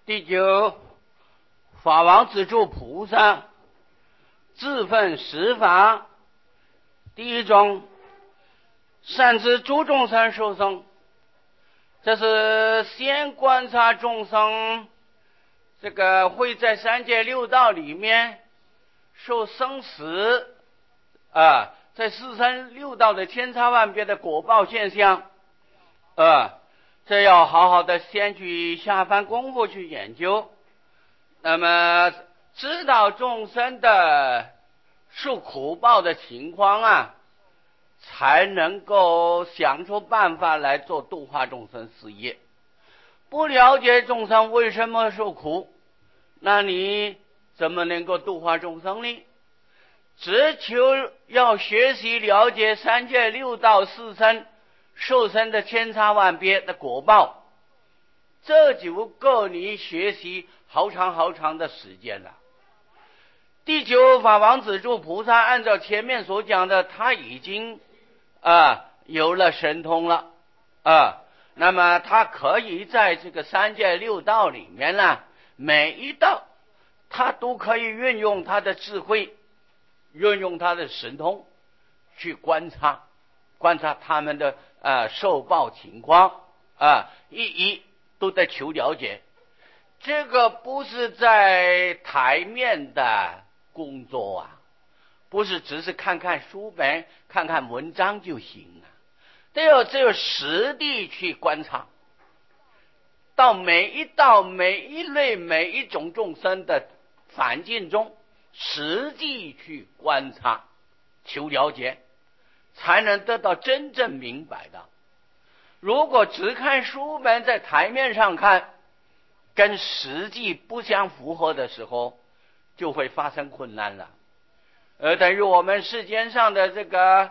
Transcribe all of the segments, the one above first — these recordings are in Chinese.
第九，法王子住菩萨自分十法。第一种，善知诸众生受生，这是先观察众生这个会在三界六道里面受生死在四生六道的千差万别的果报现象这要好好的先去下番功夫去研究，那么知道众生的受苦报的情况才能够想出办法来做度化众生事业。不了解众生为什么受苦，那你怎么能够度化众生呢？只求要学习了解三界六道四生受生的千差万别的果报，这就够你学习好长好长的时间了。第九，法王子住菩萨按照前面所讲的，他已经有了神通了那么他可以在这个三界六道里面呢，每一道他都可以运用他的智慧，运用他的神通去观察他们的受报情况一都在求了解。这个不是在台面的工作不是只是看看书本看看文章就行只有实地去观察，到每一道每一类每一种众生的环境中实际去观察求了解，才能得到真正明白的。如果只看书本在台面上看，跟实际不相符合的时候，就会发生困难了。等于我们世间上的这个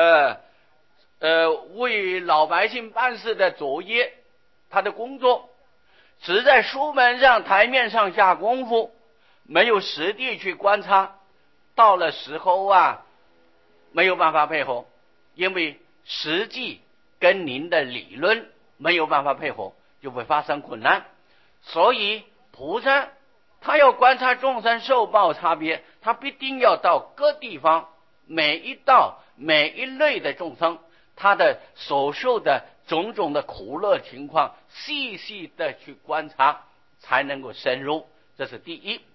为老百姓办事的作业，他的工作只在书本上台面上下功夫，没有实地去观察，到了时候没有办法配合，因为实际跟您的理论没有办法配合，就会发生困难。所以菩萨他要观察众生受报差别，他必定要到各地方每一道每一类的众生，他的所受的种种的苦乐情况细细的去观察，才能够深入。这是第一。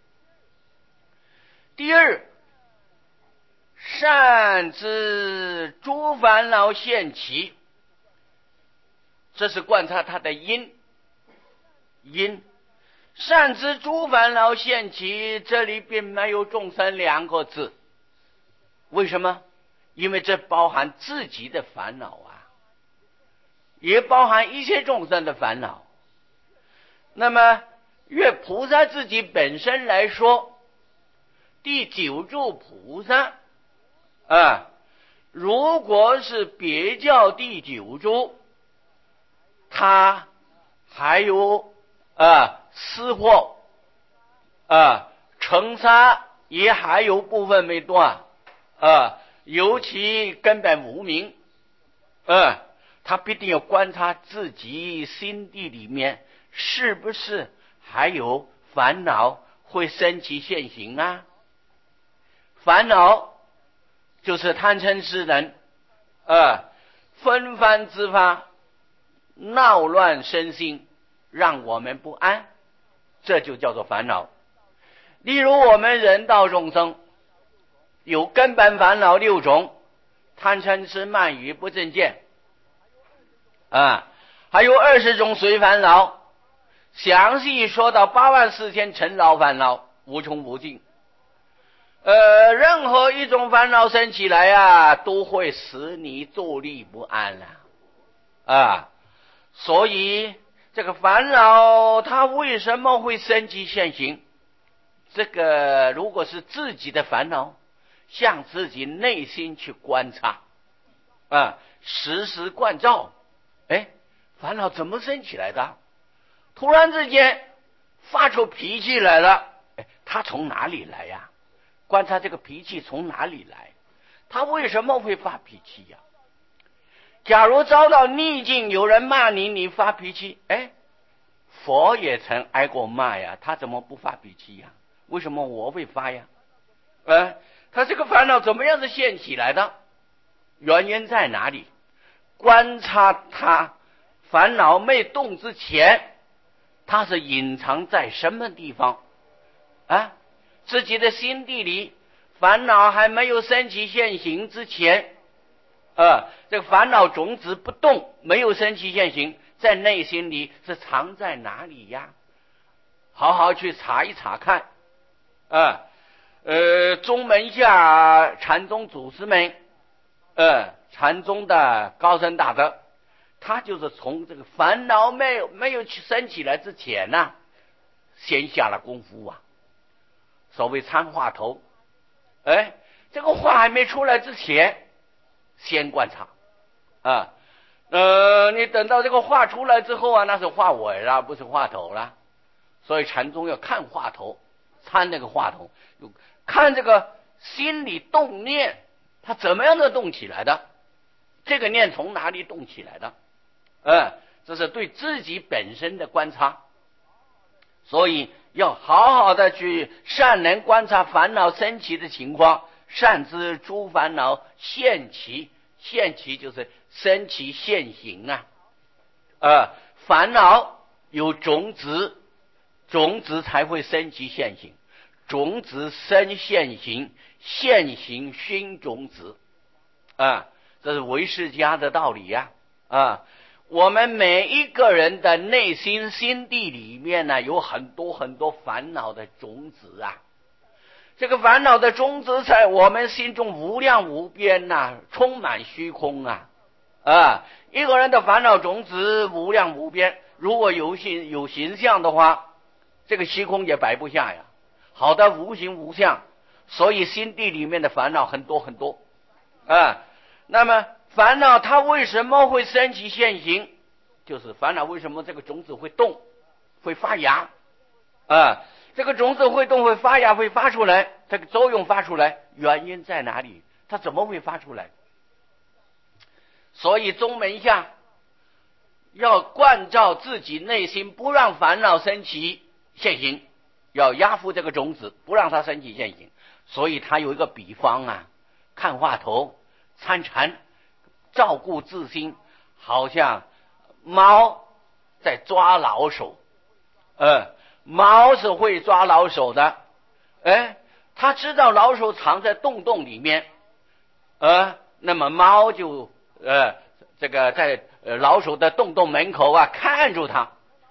第二，善知诸烦恼现起，这是观察他的因。善知诸烦恼现起，这里并没有众生两个字。为什么？因为这包含自己的烦恼也包含一切众生的烦恼。那么越菩萨自己本身来说，第九住菩萨如果是别教第九住，他还有私货尘沙也还有部分没断尤其根本无明他必定要观察自己心地里面是不是还有烦恼会升起现行烦恼就是贪嗔痴人纷繁之发，闹乱身心，让我们不安，这就叫做烦恼。例如我们人道众生有根本烦恼6种，贪嗔痴慢疑不正见还有20种随烦恼，详细说到84000尘劳烦恼，无穷无尽任何一种烦恼生起来都会使你坐立不安所以这个烦恼它为什么会升起现行，这个如果是自己的烦恼，向自己内心去观察时时关照烦恼怎么升起来的，突然之间发出脾气来了它从哪里来观察这个脾气从哪里来，他为什么会发脾气假如遭到逆境，有人骂你，你发脾气佛也曾挨过骂呀，他怎么不发脾气呀？为什么我会发呀？他这个烦恼怎么样子现起来的？原因在哪里？观察他烦恼没动之前，他是隐藏在什么地方啊？自己的心地里，烦恼还没有升起现行之前，这个烦恼种子不动，没有升起现行，在内心里是藏在哪里呀？好好去查一查看。宗门下禅宗祖师们，禅宗的高僧大德，他就是从这个烦恼没有去升起来之前呢，先下了功夫啊。所谓参话头，这个话还没出来之前，先观察你等到这个话出来之后啊，那是话尾了，不是话头了。所以禅宗要看话头，参那个话头，看这个心理动念，它怎么样的动起来的，这个念从哪里动起来的，这是对自己本身的观察。所以要好好的去善能观察烦恼升起的情况，善知诸烦恼现起，现起就是升起现行烦恼有种子，种子才会升起现行，种子生现行，现行熏种子这是唯识家的道理呀我们每一个人的内心心地里面呢，有很多很多烦恼的种子这个烦恼的种子在我们心中无量无边充满虚空一个人的烦恼种子无量无边，如果有形象的话，这个虚空也摆不下呀。好的无形无相，所以心地里面的烦恼很多很多那么烦恼它为什么会升起现行？就是烦恼为什么这个种子会动，会发芽这个种子会动，会发芽，会发出来，这个作用发出来，原因在哪里？它怎么会发出来？所以宗门下要关照自己内心，不让烦恼升起现行，要压服这个种子，不让它升起现行。所以他有一个比方看话头，参禅，照顾自心，好像猫在抓老鼠猫是会抓老鼠的它知道老鼠藏在洞里面那么猫就这个在老鼠的洞门口看住它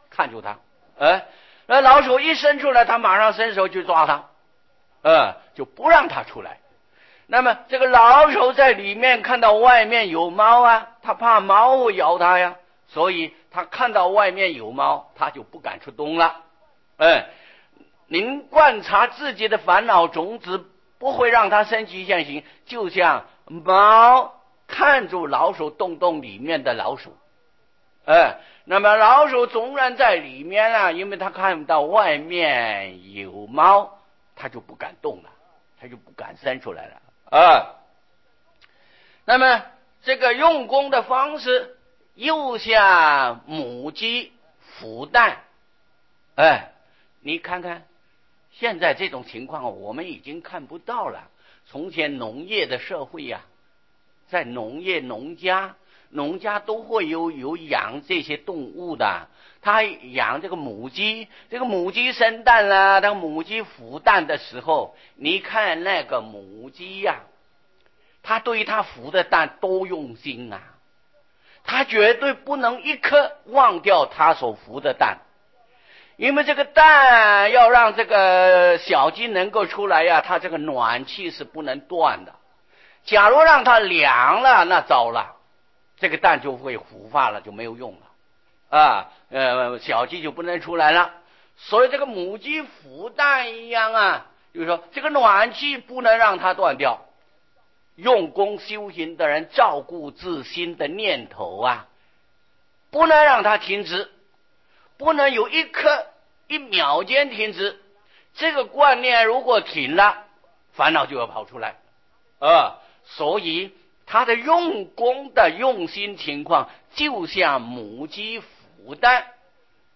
那老鼠一伸出来，它马上伸手去抓它就不让它出来。那么这个老鼠在里面看到外面有猫它怕猫会咬它呀，所以它看到外面有猫，它就不敢出洞了您观察自己的烦恼种子，不会让它升起现行，就像猫看住老鼠洞里面的老鼠那么老鼠纵然在里面因为它看到外面有猫，它就不敢动了，它就不敢伸出来了那么这个用功的方式又像母鸡孵蛋你看看现在这种情况我们已经看不到了。从前农业的社会在农业农家都会有养这些动物的，他养这个母鸡，这个母鸡生蛋当母鸡孵蛋的时候，你看那个母鸡他对他孵的蛋多用心他绝对不能一刻忘掉他所孵的蛋，因为这个蛋要让这个小鸡能够出来它这个暖气是不能断的，假如让它凉了，那糟了，这个蛋就会腐化了，就没有用了小鸡就不能出来了。所以这个母鸡孵蛋一样就是说这个暖气不能让它断掉。用功修行的人照顾自心的念头不能让它停止，不能有一刻一秒间停止，这个观念如果停了，烦恼就要跑出来所以他的用功的用心情况就像母鸡孵蛋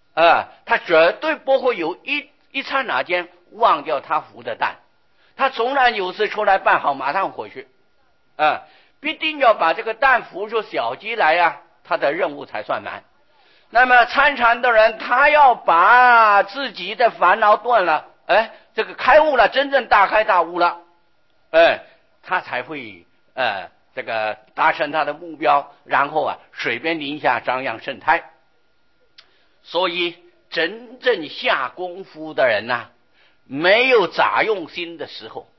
他绝对不会有一刹那间忘掉他孵的蛋，他从来有事出来办好马上回去，必定要把这个蛋孵出小鸡来呀，他的任务才算完。那么参禅的人，他要把自己的烦恼断了，这个开悟了，真正大开大悟了，他才会这个达成他的目标，然后水边林下张扬生态。所以真正下功夫的人没有杂用心的时候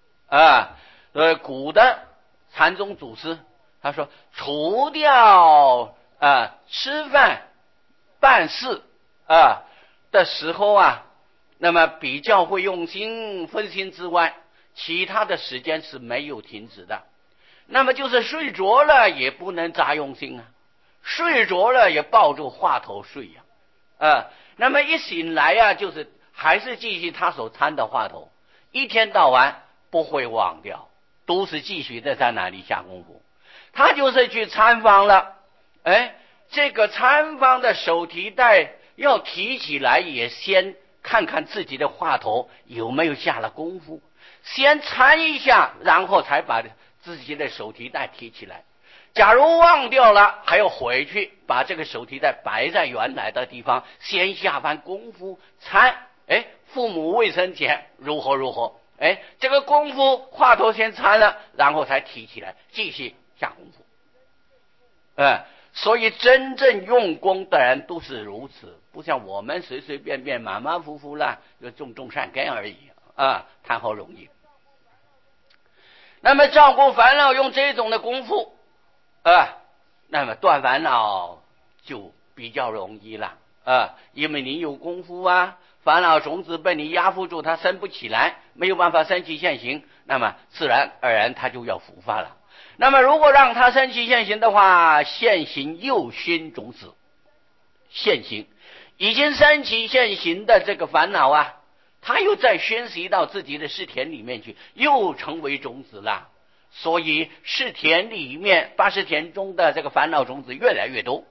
古的禅宗祖师他说，除掉吃饭办事的时候那么比较会用心分心之外，其他的时间是没有停止的。那么就是睡着了也不能杂用心睡着了也抱住话头睡那么一醒来就是还是继续他所参的话头，一天到晚不会忘掉，都是继续的在那里下功夫。他就是去参访了，这个参访的手提袋要提起来，也先看看自己的话头有没有下了功夫，先参一下，然后才把自己的手提袋提起来。假如忘掉了，还要回去把这个手提袋摆在原来的地方，先下番功夫参。父母未生前如何如何，这个功夫话头先参了，然后才提起来继续下功夫。所以真正用功的人都是如此，不像我们随随便便马马虎虎啦，就种善根而已谈好容易。那么照顾烦恼用这种的功夫那么断烦恼就比较容易了因为你有功夫烦恼种子被你压伏住，它生不起来，没有办法升起现行，那么自然而然它就要复发了。那么如果让它升起现行的话，现行又熏种子，现行已经升起现行的这个烦恼它又再熏习到自己的识田里面去，又成为种子了。所以识田里面八识田中的这个烦恼种子越来越多。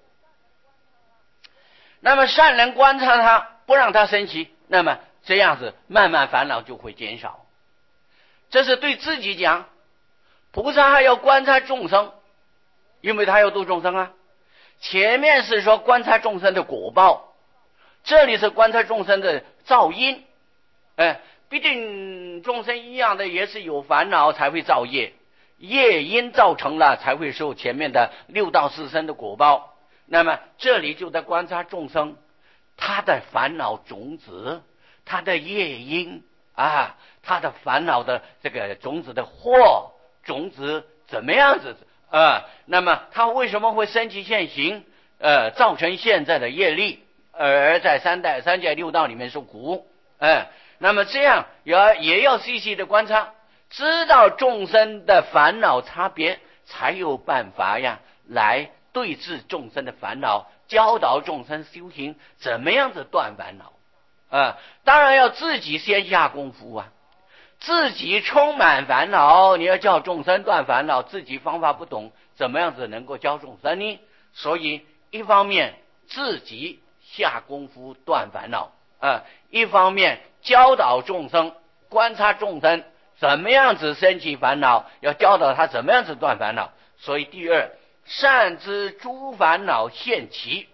那么善人观察它，不让它升起，那么这样子慢慢烦恼就会减少。这是对自己讲。菩萨还要观察众生，因为他要度众生前面是说观察众生的果报，这里是观察众生的造因。毕竟众生一样的也是有烦恼才会造业，业因造成了才会受前面的六道四生的果报。那么这里就在观察众生他的烦恼种子，他的业因他的烦恼的这个种子的祸种子怎么样子那么他为什么会升起现行造成现在的业力，而在三界六道里面受苦那么这样也要细细的观察，知道众生的烦恼差别，才有办法来对治众生的烦恼，教导众生修行怎么样子断烦恼当然要自己先下功夫自己充满烦恼，你要叫众生断烦恼，自己方法不懂，怎么样子能够教众生呢？所以一方面自己下功夫断烦恼一方面教导众生，观察众生怎么样子升起烦恼，要教导他怎么样子断烦恼。所以第二，善知诸烦恼现起。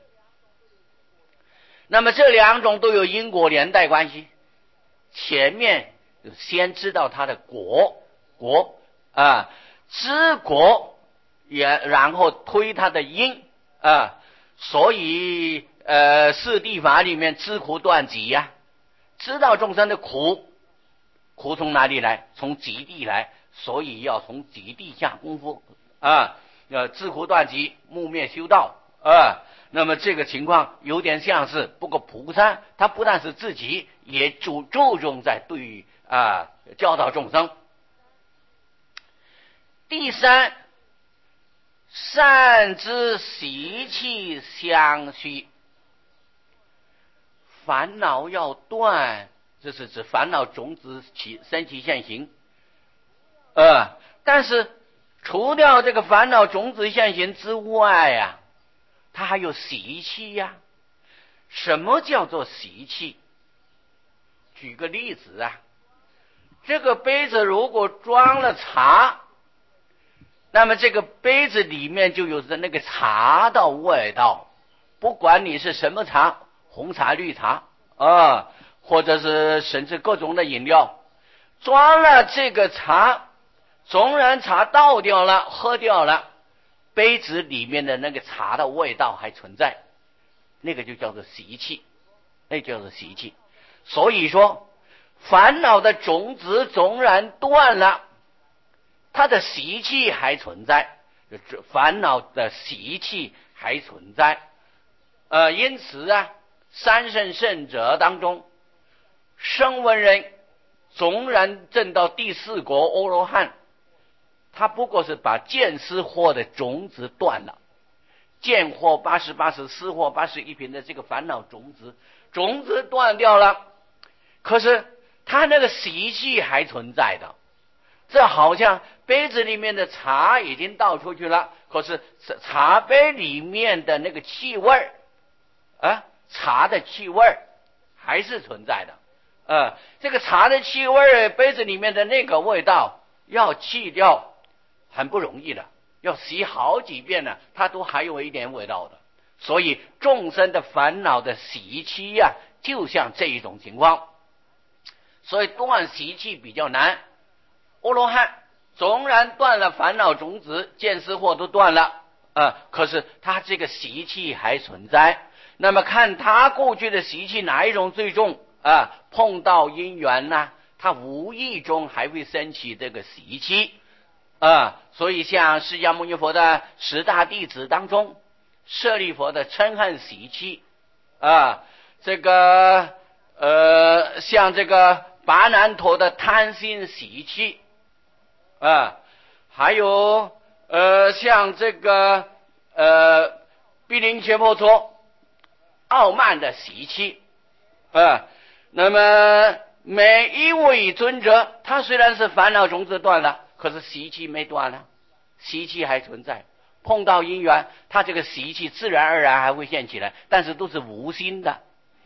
那么这两种都有因果连带关系，前面先知道他的果知果也然后推他的因所以四谛法里面知苦断集知道众生的苦从哪里来？从极地来，所以要从极地下功夫知苦断集，木灭修道那么这个情况有点像是，不过菩萨他不但是自己，也注重在对教导众生。第三，善知习气相续。烦恼要断，这是指烦恼种子升起现行但是除掉这个烦恼种子现行之外它还有习气什么叫做习气？举个例子啊，这个杯子如果装了茶，那么这个杯子里面就有着那个茶的味道，不管你是什么茶，红茶、绿茶啊，或者是甚至各种的饮料，装了这个茶，纵然茶倒掉了，喝掉了，杯子里面的那个茶的味道还存在，那个就叫做习气，那叫做习气。所以说烦恼的种子纵然断了，它的习气还存在，烦恼的习气还存在。因此啊，三圣圣者当中，声闻人纵然证到第四国阿罗汉，他不过是把见思惑的种子断了，见惑88识，思惑81品的这个烦恼种子断掉了，可是他那个习气还存在的。这好像杯子里面的茶已经倒出去了，可是茶杯里面的那个气味茶的气味还是存在的。这个茶的气味，杯子里面的那个味道要去掉很不容易的，要洗好几遍呢，它都还有一点味道的。所以众生的烦恼的习气啊，就像这一种情况。所以断习气比较难。阿罗汉纵然断了烦恼种子，见思惑都断了，可是他这个习气还存在。那么看他过去的习气哪一种最重碰到因缘呢，他无意中还会升起这个习气所以像释迦牟尼佛的10大弟子当中，舍利佛的嗔恨习气这个像这个跋难陀的贪心习气还有像这个毗陵伽婆娑傲慢的习气那么每一位尊者，他虽然是烦恼种子断了，可是习气没断了，习气还存在。碰到因缘，他这个习气自然而然还会现起来，但是都是无心的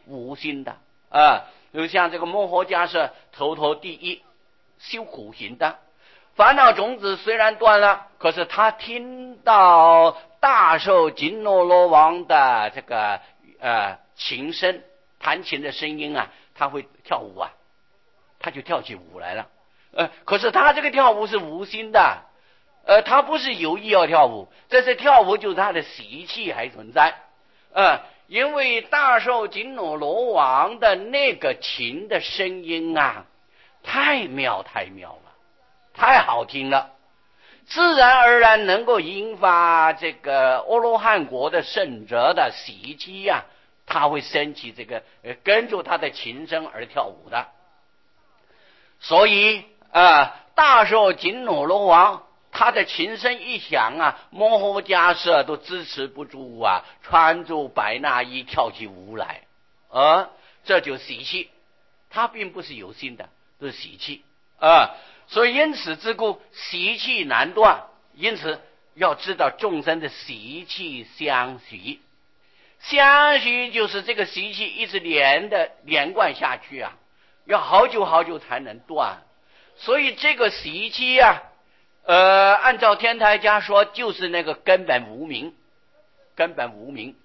就像这个摩诃迦叶头第一修苦行的，烦恼种子虽然断了，可是他听到大寿紧那罗王的这个琴声，弹琴的声音他会跳舞他就跳起舞来了。可是他这个跳舞是无心的，他不是有意要跳舞，这是跳舞就是他的习气还存在。因为大寿紧那罗王的那个琴的声音太妙了，太好听了，自然而然能够引发这个阿罗汉国的圣者的习气他会升起这个跟着他的琴声而跳舞的。所以大寿紧那罗王他的琴声一响摩诃迦叶都支持不住穿着白衲衣跳起舞来这就习气，他并不是有心的，都是习气所以因此之故习气难断。因此要知道众生的习气相续，就是这个习气一直连贯下去要好久才能断。所以这个习气按照天台家说，就是那个根本无明根本无明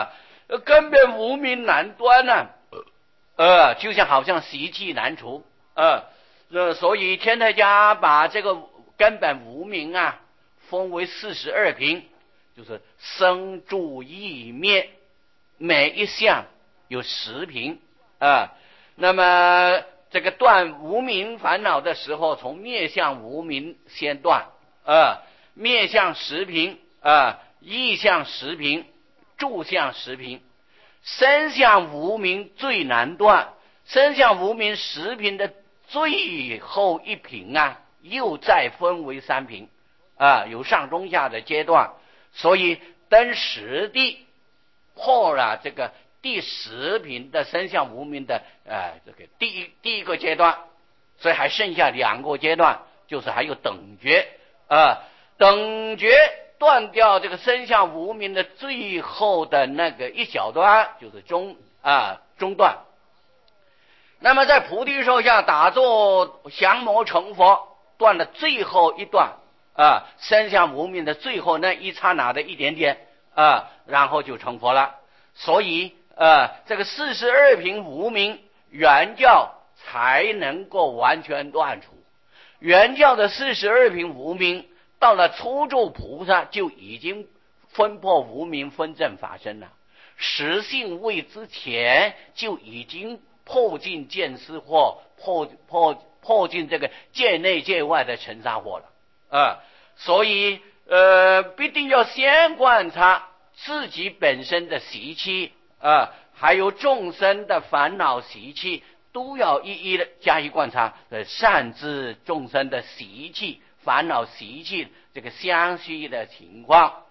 难断就像好像习气难除所以天台家把这个根本无明分为42品，就是生住意灭，每一项有10品那么这个断无明烦恼的时候，从灭相无明先断灭相10品意相10品，住相10品，身相无明最难断。身相无明10品的最后一品又再分为3品有上中下的阶段。所以等10地破了这个第10品的身相无明的这个第一个阶段，所以还剩下2个阶段，就是还有等觉等觉断掉这个身相无明的最后的那个一小段，就是中断。那么在菩提树下打坐降魔成佛，断了最后一段生相无明的最后那一刹那的一点点然后就成佛了。所以这个42品无明原教才能够完全断除。原教的42品无明到了初住菩萨就已经分破无明分正法身了，实性位之前就已经破尽见思惑，破尽这个界内界外的尘沙惑了所以必定要先观察自己本身的习气还有众生的烦恼习气，都要一一的加以观察，善知众生的习气、烦恼习气这个相续的情况。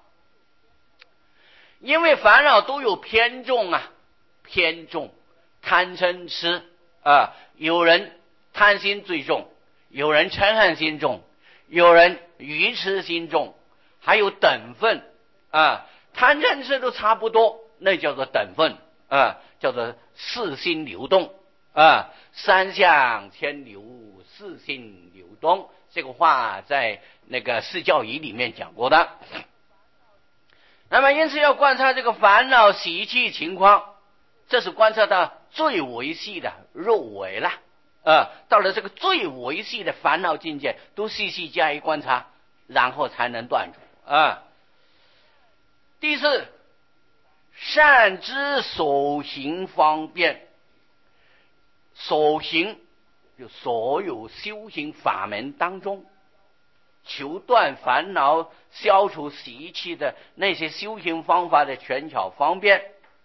因为烦恼都有偏重偏重贪嗔痴有人贪心最重，有人嗔恨心重，有人愚痴心重，还有等分贪嗔痴都差不多，那叫做等分叫做四心流动三相牵流，四心流动，这个话在那个释教仪里面讲过的。那么因此要观察这个烦恼习气情况，这是观察到最维系的入微了到了这个最维系的烦恼境界，都细细加以观察，然后才能断除第四，善知所行方便。所行就所有修行法门当中，求断烦恼消除习气的那些修行方法的权巧方便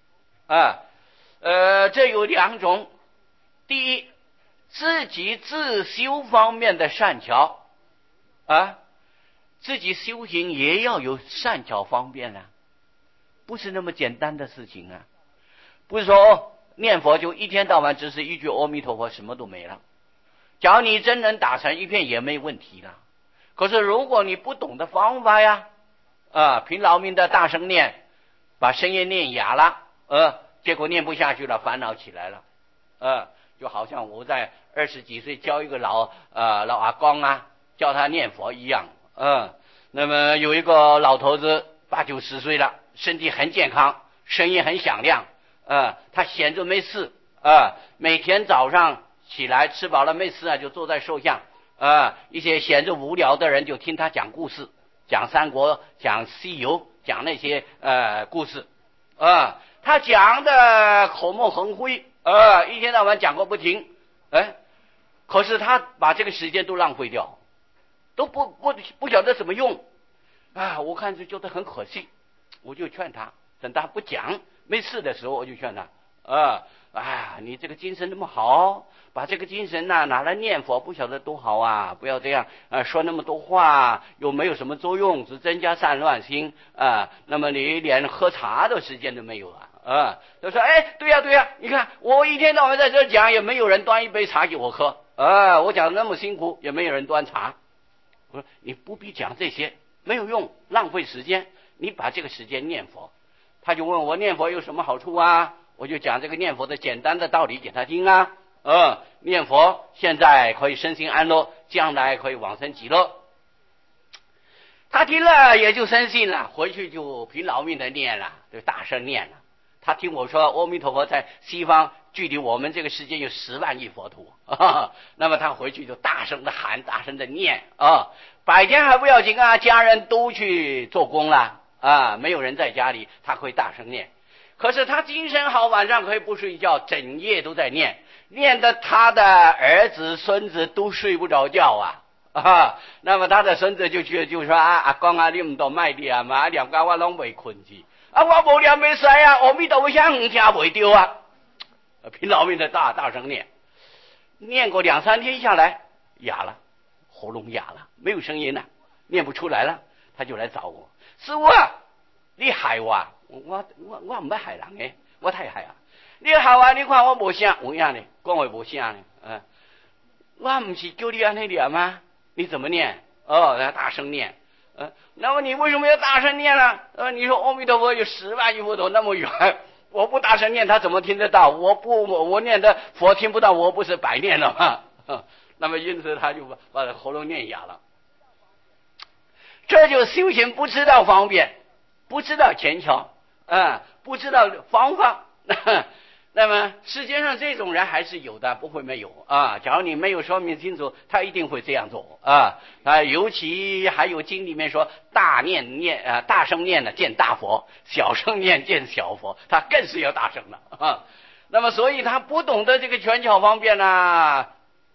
这有两种。第一，自己自修方面的善巧自己修行也要有善巧方便不是那么简单的事情不是说念佛就一天到晚只是一句阿弥陀佛，什么都没了。假如你真能打成一片也没问题了。可是如果你不懂的方法凭劳命的大声念，把声音念哑了结果念不下去了，烦恼起来了就好像我在20几岁教一个老阿公教他念佛一样那么有一个老头子80、90岁了，身体很健康，声音很响亮他闲着没事每天早上起来吃饱了没事就坐在树下一些闲着无聊的人就听他讲故事，讲三国，讲西游，讲那些故事他讲的口沫横飞一天到晚讲个不停可是他把这个时间都浪费掉，都不晓得怎么用我看就觉得很可惜，我就劝他，等他不讲没事的时候，我就劝他你这个精神那么好，把这个精神拿来念佛，不晓得多好不要这样说那么多话又没有什么作用，只增加散乱心那么你连喝茶的时间都没有就说对呀，你看我一天到晚在这讲，也没有人端一杯茶给我喝我讲那么辛苦也没有人端茶。我说你不必讲这些，没有用，浪费时间，你把这个时间念佛。他就问我念佛有什么好处我就讲这个念佛的简单的道理给他听念佛现在可以身心安乐，将来可以往生极乐。他听了也就深信了，回去就凭劳命的念了，就大声念了。他听我说阿弥陀佛在西方距离我们这个世界有10万亿佛土那么他回去就大声的喊，大声的念白天还不要紧家人都去做工了没有人在家里，他会大声念。可是他精神好，晚上可以不睡觉，整夜都在念的他的儿子孙子都睡不着觉那么他的孙子就说阿公你唔多卖念嘛，念到我拢未困去我无念没使阿弥陀佛想听袂到凭劳命的大声念过2、3天下来哑了，喉咙哑了，没有声音了，念不出来了。他就来找我，师父你害我我唔要害人的，我太害你害你看我无声有影呢，讲话无声呢我唔是叫你安尼念吗？你怎么念大声念那么你为什么要大声念呢你说阿弥陀佛有10万亿佛土那么远我不大声念，他怎么听得到？我念的佛听不到，我不是白念了吗？那么因此他就把喉咙念哑了。这就修行不知道方便，不知道前巧，不知道方法。那么世界上这种人还是有的，不会没有啊。假如你没有说明清楚，他一定会这样做啊。尤其还有经里面说，大声念的见大佛，小声念见小佛，他更是要大声了啊。那么所以他不懂得这个权巧方便呢，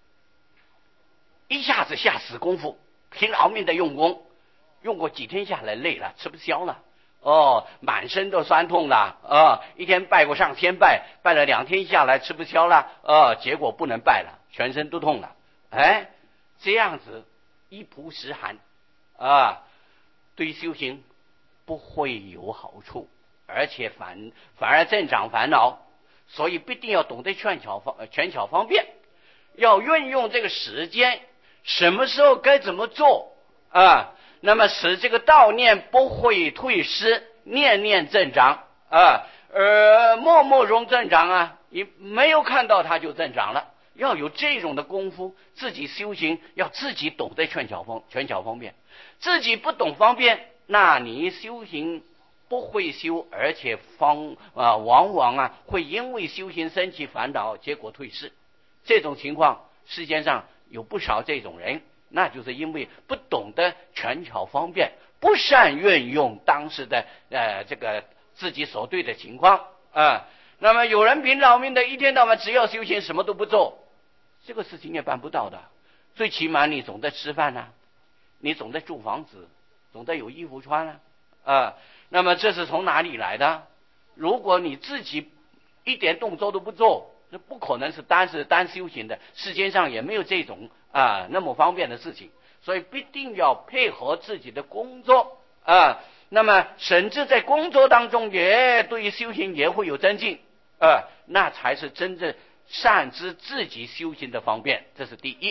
一下子下死功夫，拼老命的用功，用过几天下来累了，吃不消了。满身都酸痛了一天拜过上千拜，拜了2天下来吃不消了结果不能拜了，全身都痛了。这样子一仆十寒对修行不会有好处，而且反而增长烦恼。所以必定要懂得权巧方便，要运用这个时间，什么时候该怎么做那么使这个道念不会退失，念念增长默默中增长你没有看到它就增长了。要有这种的功夫，自己修行要自己懂得权巧方便，自己不懂方便，那你修行不会修，而且往往会因为修行升起烦恼，结果退失。这种情况世界上有不少这种人，那就是因为不懂得权巧方便，不善运用当时的这个自己所对的情况那么有人拼老命的一天到晚只要修行，什么都不做，这个事情也办不到的。最起码你总得吃饭你总得住房子，总得有衣服穿那么这是从哪里来的？如果你自己一点动作都不做，这不可能是单修行的，世界上也没有这种那么方便的事情。所以必定要配合自己的工作那么甚至在工作当中也对于修行也会有增进那才是真正善知自己修行的方便。这是第一。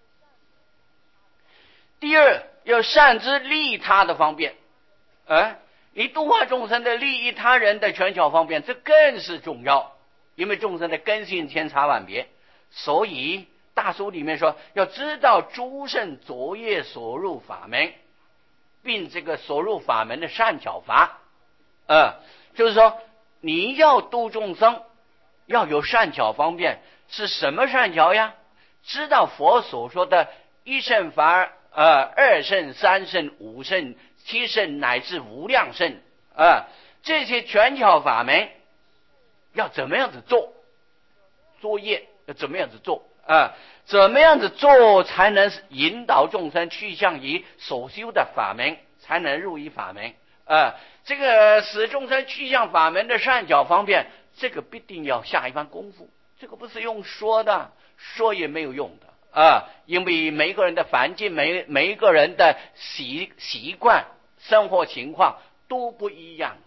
第二，要善知利他的方便你度化众生的利益他人的权巧方便，这更是重要。因为众生的根性千差万别，所以大书里面说，要知道诸圣昨夜所入法门，并这个所入法门的善巧法就是说你要度众生要有善巧方便。是什么善巧呀？知道佛所说的一圣法二圣三圣五圣七圣乃至无量圣这些权巧法门要怎么样子做，作业要怎么样子做怎么样子做才能引导众生去向于所修的法门，才能入于法门这个使众生去向法门的善巧方便，这个必定要下一番功夫，这个不是用说的，说也没有用的因为每一个人的环境，每一个人的习惯生活情况都不一样。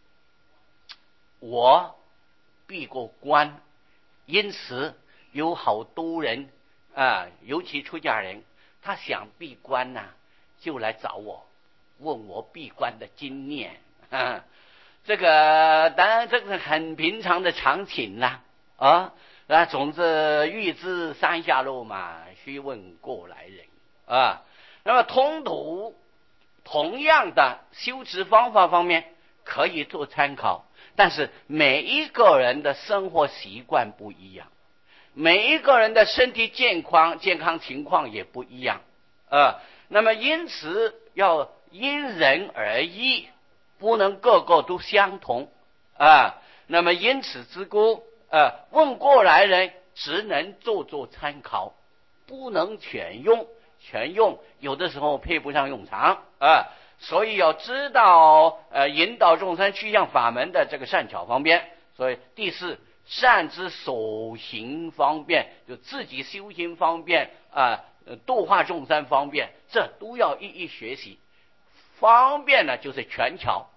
我闭过关，因此有好多人尤其出家人，他想闭关就来找我，问我闭关的经验这个当然这个是很平常的常情总之欲知山下路嘛，须问过来人那么同样的修持方法方面可以做参考，但是每一个人的生活习惯不一样，每一个人的身体健康情况也不一样那么因此要因人而异，不能个个都相同那么因此之故问过来人只能做参考，不能全用有的时候配不上用场所以要知道引导众生去向法门的这个善巧方便。所以第四，善知所行方便，就自己修行方便度化众生方便，这都要一一学习。方便呢就是权巧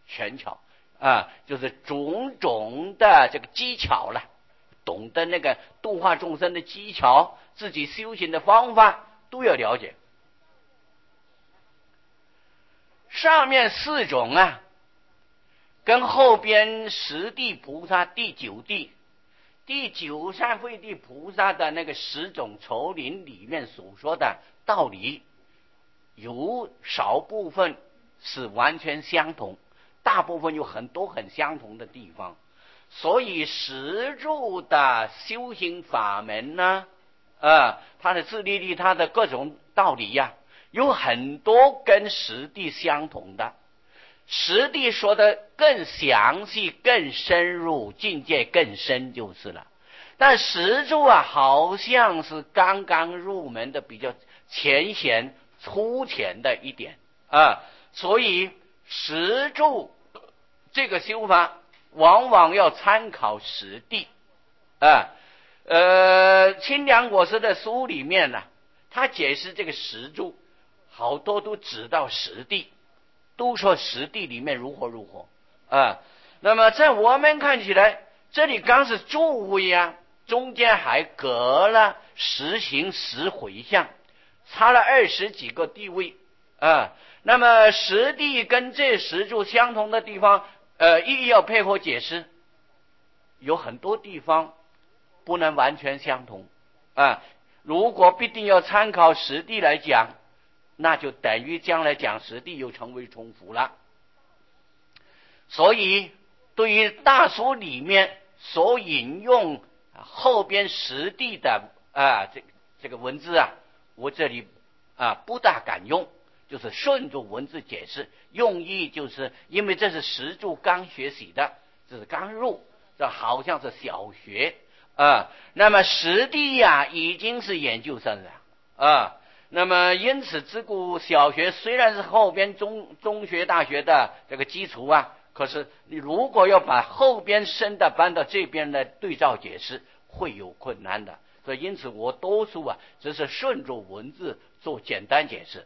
就是种种的这个技巧了，懂得那个度化众生的技巧，自己修行的方法都要了解。上面4种跟后边十地菩萨第九善慧地菩萨的那个10种丛林里面所说的道理，有少部分是完全相同，大部分有很多很相同的地方。所以实住的修行法门呢，它的自利力，它的各种道理呀，有很多跟实地相同的。实地说的更详细、更深入，境界更深就是了。但实住好像是刚刚入门的，比较浅显、粗浅的一点所以实住这个修法，往往要参考实地清凉果实的书里面呢，他解释这个实住，好多都指到实地，都说实地里面如何那么在我们看起来，这里刚是住位中间还隔了10行10回向，差了20几个地位那么实地跟这10住相同的地方，一要配合解释，有很多地方不能完全相同如果必定要参考实地来讲，那就等于将来讲实地又成为重复了。所以对于大书里面所引用后边实地的这个文字我这里不大敢用，就是顺着文字解释，用意就是因为这是实住刚学习的，这是刚入，这好像是小学那么实地已经是研究生了那么因此自古小学虽然是后边中学大学的这个基础可是你如果要把后边深的搬到这边来对照解释，会有困难的。所以因此我多数只是顺着文字做简单解释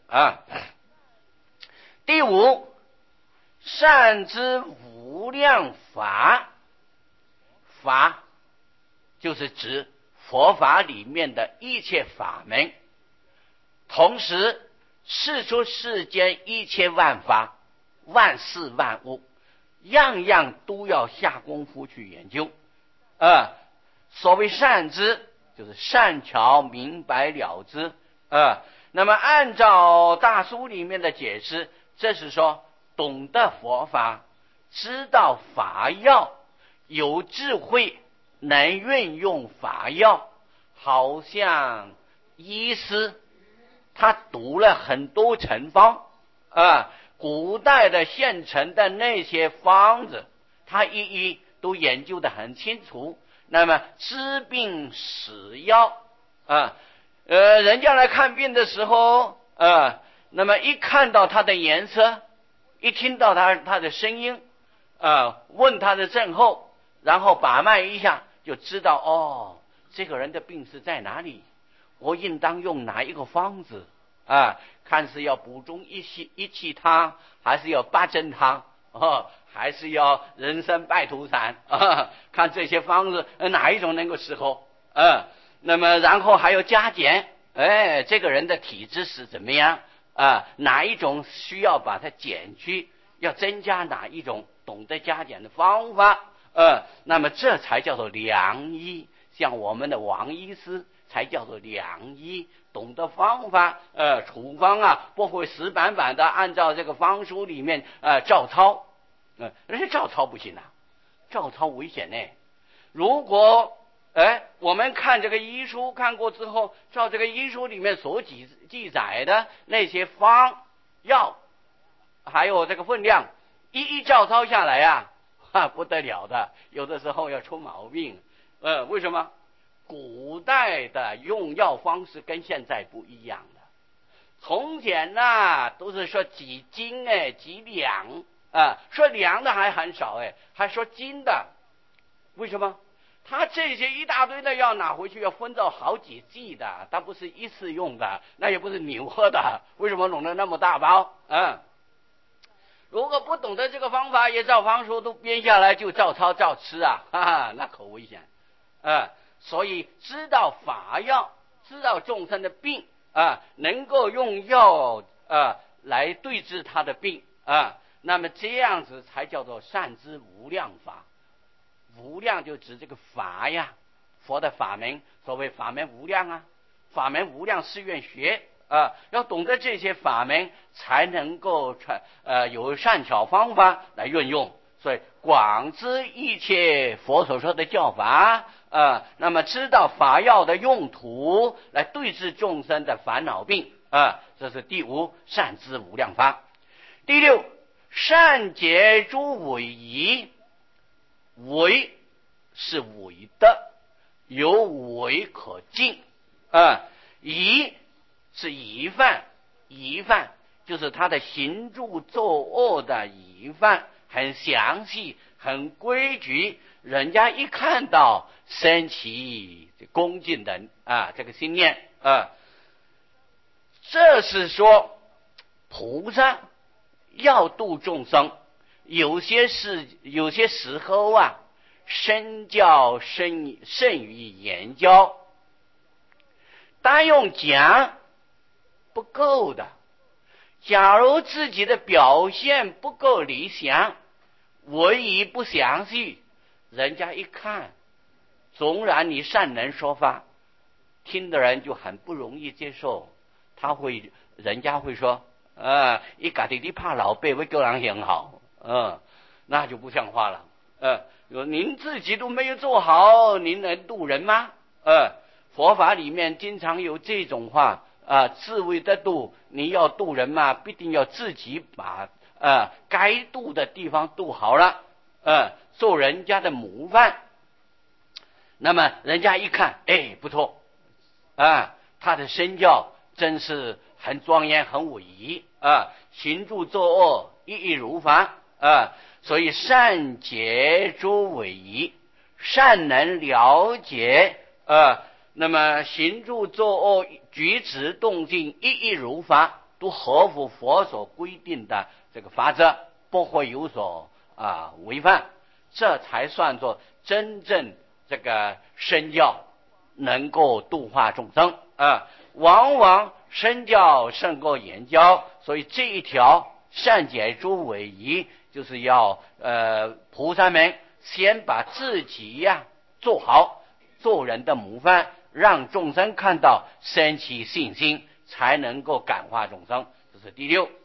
第5，善知无量法，法就是指佛法里面的一切法门，同时世出世间一切万法，万事万物，样样都要下功夫去研究所谓善知，就是善巧明白了之那么按照大书里面的解释，这是说懂得佛法，知道法要，有智慧，能运用法要，好像医师他读了很多成方古代的现成的那些方子，他一一都研究得很清楚。那么治病使药人家来看病的时候那么一看到他的颜色，一听到他的声音问他的症候，然后把脉一下，就知道这个人的病是在哪里，我应当用哪一个方子看是要补中一气汤，还是要八珍汤还是要人参败土散看这些方子哪一种能够适合那么然后还有加减这个人的体质是怎么样哪一种需要把它减去，要增加哪一种，懂得加减的方法那么这才叫做良医。像我们的王医师才叫做良医，懂得方法处方不会死板板的按照这个方书里面照抄人家照抄不行照抄危险如果我们看这个医书看过之后，照这个医书里面所记载的那些方药还有这个分量一照抄下来不得了的，有的时候要出毛病为什么？古代的用药方式跟现在不一样的，从前都是说几斤几两说两的还很少还说斤的，为什么？他这些一大堆的药拿回去要分到好几剂的，它不是一次用的，那也不是你喝的，为什么弄得那么大包如果不懂得这个方法，也照方书都编下来就照抄照吃那可危险所以知道法要，知道众生的病能够用药来对治他的病那么这样子才叫做善知无量法。无量就指这个法呀，佛的法门，所谓法门无量啊，法门无量誓愿学要懂得这些法门，才能够有善巧方法来运用。所以广知一切佛所说的教法那么知道法要的用途，来对治众生的烦恼病这是第五，善知无量法。第六，善解诸伪疑。伪是伪的，有伪可尽疑是疑犯，疑犯就是他的行住作恶的疑犯，很详细很规矩，人家一看到升起恭敬的这个心念这是说菩萨要度众生，有些时候身教胜于言教，单用讲不够的。假如自己的表现不够理想，文艺不详细，人家一看，纵然你善能说法，听的人就很不容易接受，人家会说一家弟弟怕老辈会个人很好那就不像话了您自己都没有做好，您能度人吗佛法里面经常有这种话自为的度，你要度人嘛，必定要自己把该度的地方度好了做人家的模范。那么人家一看不错他的身教真是很庄严很伟仪行住作恶一一如法所以善解诸伪疑，善能了解那么行住作恶举止动静一一如法，都合乎佛所规定的这个法则，不会有所违犯，这才算作真正这个身教能够度化众生往往身教胜过言教，所以这一条善解诸伪疑，就是要菩萨们先把自己做好，做人的模范，让众生看到，升起信心，才能够感化众生。这是第六。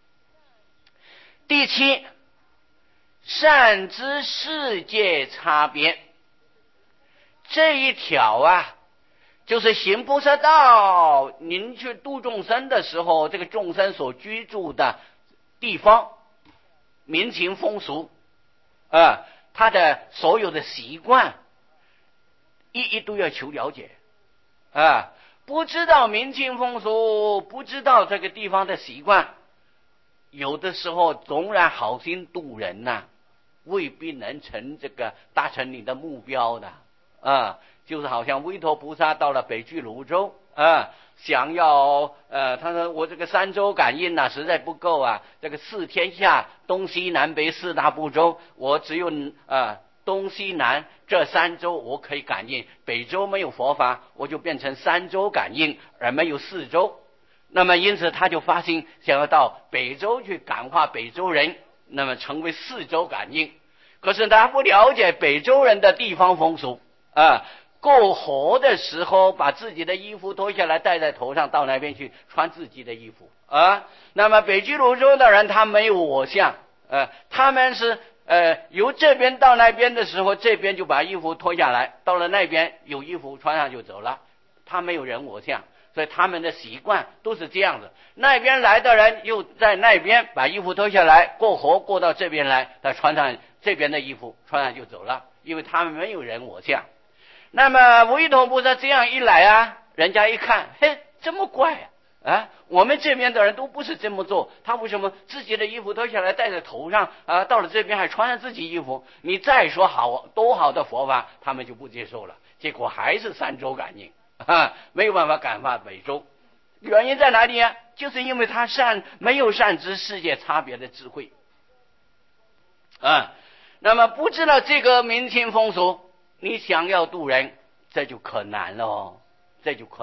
第七，善知世界差别。这一条就是行菩萨道，您去度众生的时候，这个众生所居住的地方民情风俗他的所有的习惯一都要求了解不知道民情风俗，不知道这个地方的习惯，有的时候纵然好心度人未必能达成你的目标的就是好像韦陀菩萨到了北俱泸州想要他说我这个三州感应实在不够这个四天下东西南北四大部洲，我只有东西南这三州我可以感应，北州没有佛法，我就变成三州感应而没有四州。那么因此他就发心想要到北州去感化北州人，那么成为四州感应。可是他不了解北州人的地方风俗过河的时候把自己的衣服脱下来戴在头上，到那边去穿自己的衣服那么北俱泸州的人他没有我相他们是由这边到那边的时候，这边就把衣服脱下来，到了那边有衣服穿上就走了，他没有人我相，所以他们的习惯都是这样子。那边来的人又在那边把衣服脱下来，过河过到这边来，他穿上这边的衣服穿上就走了，因为他们没有人我相。那么韦陀菩萨这样一来人家一看这么怪我们这边的人都不是这么做，他为什么自己的衣服脱下来戴在头上到了这边还穿上自己衣服？你再说多好的佛法他们就不接受了，结果还是三州感应没有办法感化北州。原因在哪里就是因为他没有善知世界差别的智慧那么不知道这个民情风俗，你想要度人，这就可难了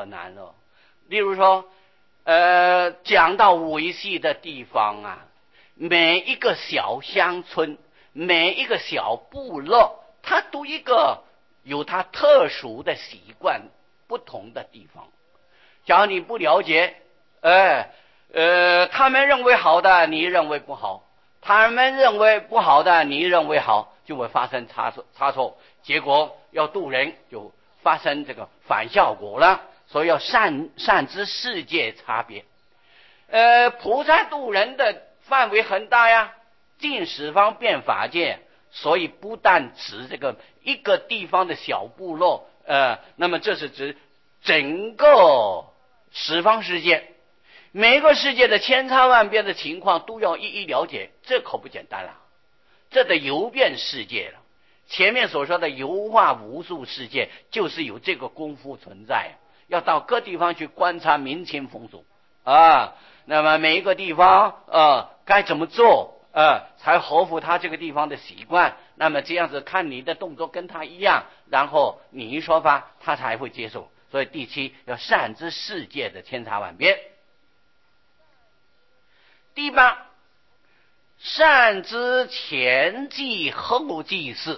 例如说讲到维系的地方每一个小乡村，每一个小部落，它都有它特殊的习惯，不同的地方。假如你不了解，他们认为好的，你认为不好；他们认为不好的，你认为好，就会发生差错，结果要渡人就发生这个反效果了。所以要善知世界差别。菩萨渡人的范围很大呀，尽十方便法界，所以不但指这个一个地方的小部落，那么这是指整个十方世界，每个世界的千差万别的情况都要一一了解，这可不简单了，这得游遍世界了。前面所说的游化无数世界，就是有这个功夫存在，要到各地方去观察民情风俗啊。那么每一个地方该怎么做才合乎他这个地方的习惯，那么这样子看你的动作跟他一样，然后你一说法他才会接受。所以第七要善知世界的千差万别。第八，善知前际后际事，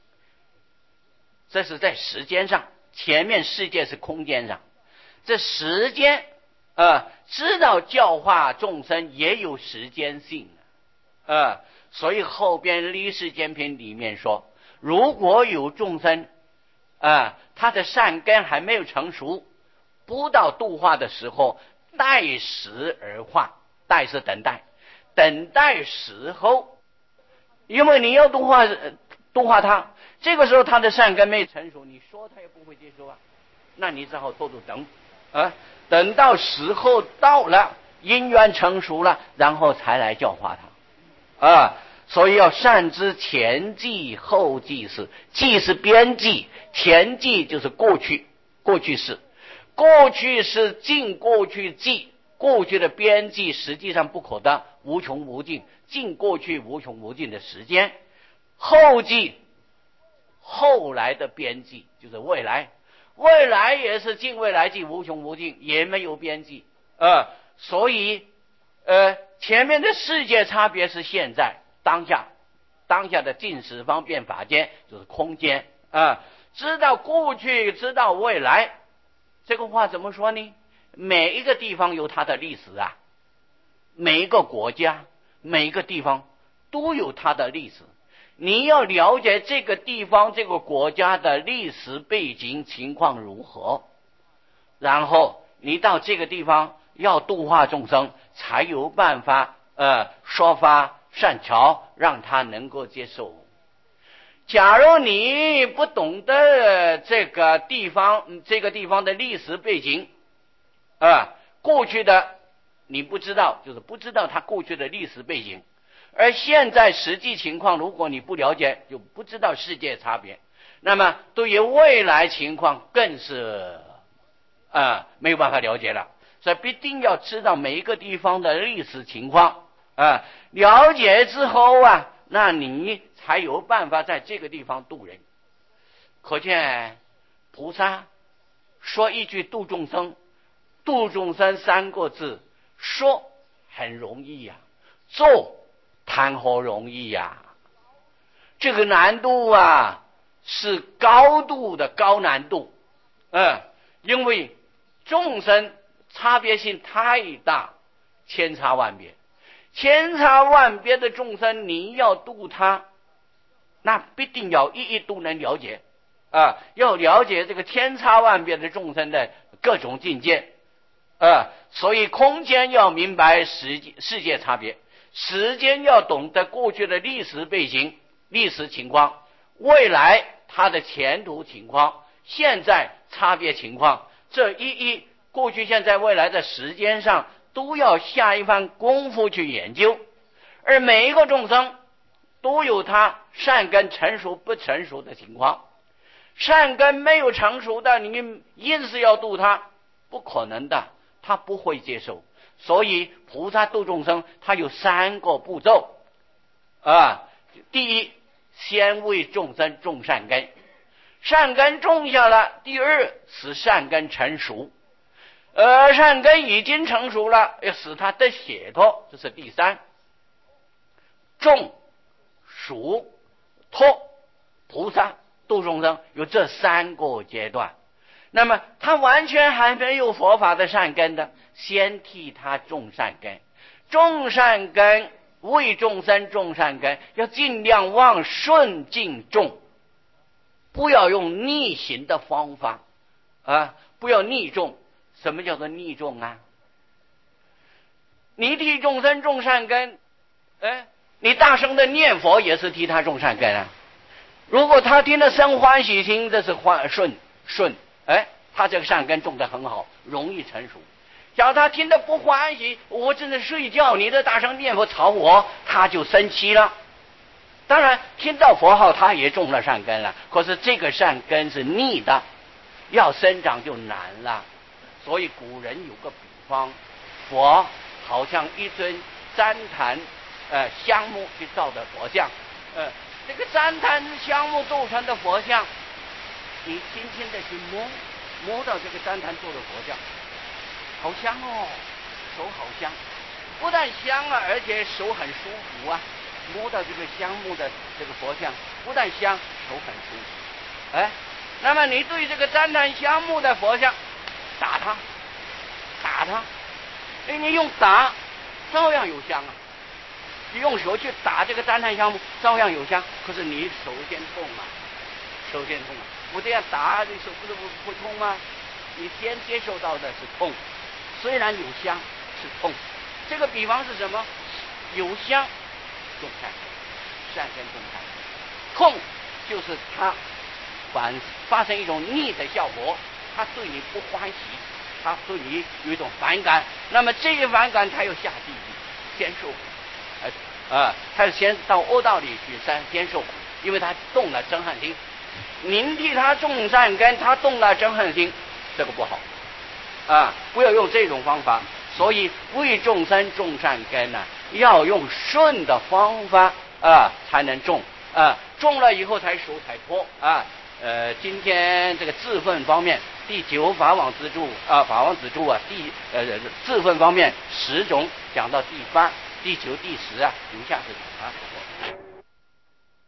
这是在时间上，前面世界是空间上，这时间知道教化众生也有时间性所以后边立世间品里面说，如果有众生他的善根还没有成熟，不到度化的时候，待时而化，待是等待时候，因为你要度化他，这个时候他的善根没成熟，你说他也不会接受那你只好多等等到时候到了，因缘成熟了，然后才来教化他所以要善知前际后际事，际是边际，前际就是过去式，过去是尽过去际，过去的边际实际上不可得，无穷无尽，尽过去无穷无尽的时间。后际后来的边际就是未来也是尽未来际，无穷无尽，也没有边际所以前面的世界差别是现在当下的尽十方便法间，就是空间知道过去知道未来，这个话怎么说呢？每一个地方有它的历史每一个国家每一个地方都有它的历史，你要了解这个地方这个国家的历史背景情况如何，然后你到这个地方要度化众生，才有办法说法善巧，让他能够接受。假如你不懂得这个地方的历史背景过去的你不知道，就是不知道他过去的历史背景，而现在实际情况如果你不了解，就不知道世界差别，那么对于未来情况更是没有办法了解了。所以必定要知道每一个地方的历史情况了解之后那你才有办法在这个地方度人。可见菩萨说一句度众生三个字说很容易做谈何容易这个难度是高度的高难度因为众生差别性太大，千差万别的众生，你要度他，那必定要一都能了解要了解这个千差万别的众生的各种境界所以空间要明白世界差别，时间要懂得过去的历史背景历史情况，未来它的前途情况，现在差别情况，这过去现在未来的时间上都要下一番功夫去研究。而每一个众生都有他善根成熟不成熟的情况，善根没有成熟的，你硬是要度他，不可能的，他不会接受。所以菩萨度众生他有3个步骤第一，先为众生种善根，善根种下了，第二使善根成熟，善根已经成熟了，要使他得解脱，这是第三种、熟、托、菩萨、度众生，有这3个阶段。那么他完全还没有佛法的善根的，先替他种善根。种善根，为众生种善根，要尽量往顺境种，不要用逆行的方法啊，不要逆种。什么叫做逆种啊？你替众生种善根，你大声的念佛也是替他种善根啊。如果他听了生欢喜心，这是顺，他这个善根种得很好，容易成熟。假如他听得不欢喜，我正在睡觉，你的大声念佛吵我，他就生气了。当然听到佛号他也种了善根了，可是这个善根是逆的，要生长就难了。所以古人有个比方，佛好像一尊旃檀香木去造的佛像，这个旃檀香木构成的佛像，你轻轻的去摸到这个旃檀做的佛像，好香哦，手好香，不但香啊，而且手很舒服啊。摸到这个香木的这个佛像，不但香，手很舒服。那么你对这个旃檀香木的佛像打它，你用打照样有香啊。你用手去打这个旃檀香木，照样有香。可是你手先痛啊，我这样打，你手不是不痛吗？你先接受到的是痛，虽然有香是痛。这个比方是什么？有香种善根种善根，痛就是它发生一种逆的效果，他对你不欢喜，他对你有一种反感，那么这一反感他又下地狱先受苦，他先到恶道里去先受苦，因为他动了憎恨心。您替他种善根，他动了憎恨心，这个不好不要用这种方法。所以为众生种善根要用顺的方法才能种种了以后才熟才脱今天这个自份方面第9法网之注自份方面10种讲到第8、第9、第10留下这种